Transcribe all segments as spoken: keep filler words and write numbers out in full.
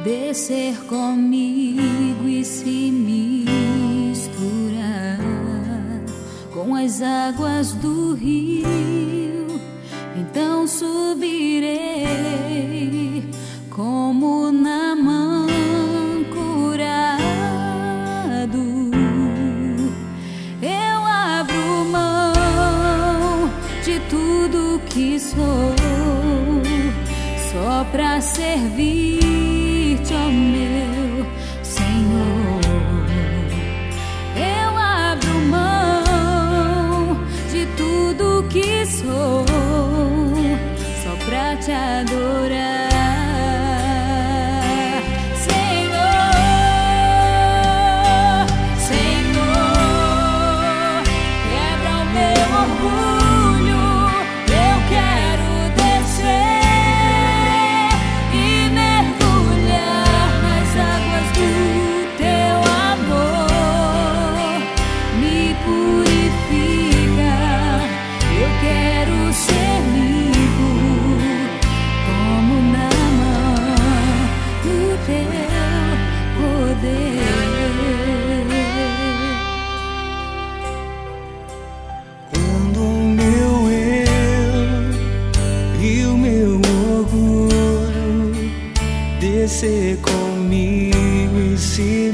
descer comigo e se misturar com as águas do rio. Então subirei como Naamã curado. Eu abro mão de tudo que sou, só pra servir-te, ó meu Senhor. Eu abro mão de tudo que sou, só pra te adorar. Quando o meu eu e o meu orgulho descer comigo e se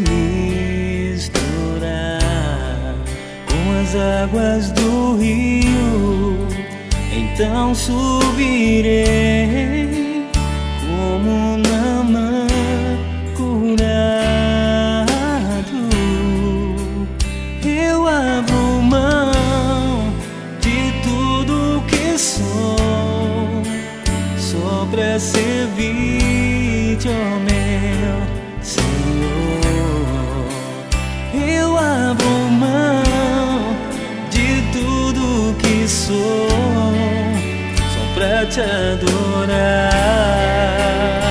misturar com as águas do rio, então subirei como Naamã curado. Eu abro mão de tudo que sou, só pra servir-te, ó meu Senhor. Eu abro mão de tudo que sou, só pra te adorar.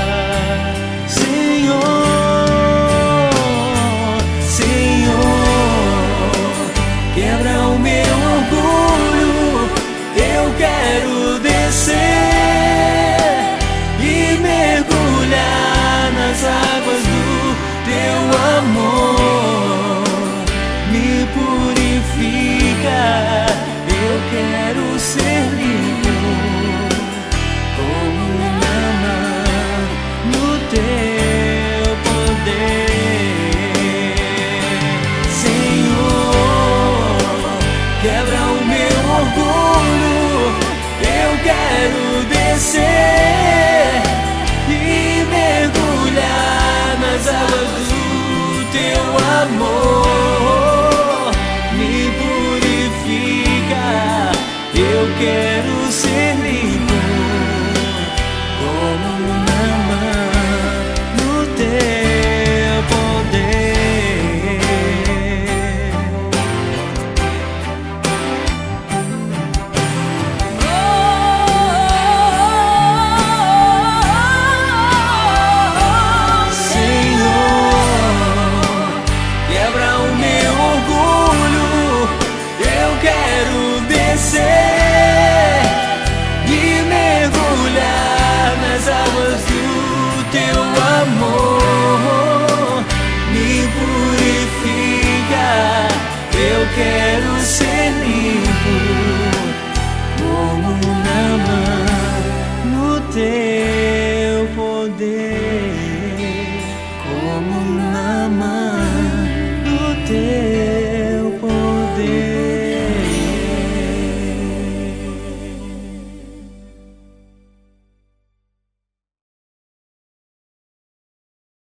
Quebra o meu orgulho, eu quero descer e mergulhar nas águas do teu amor. Me purifica, eu quero ser limpo como Naamã no teu poder. Quebra o meu orgulho, eu quero descer e mergulhar nas águas do teu amor. Me purifica, eu quero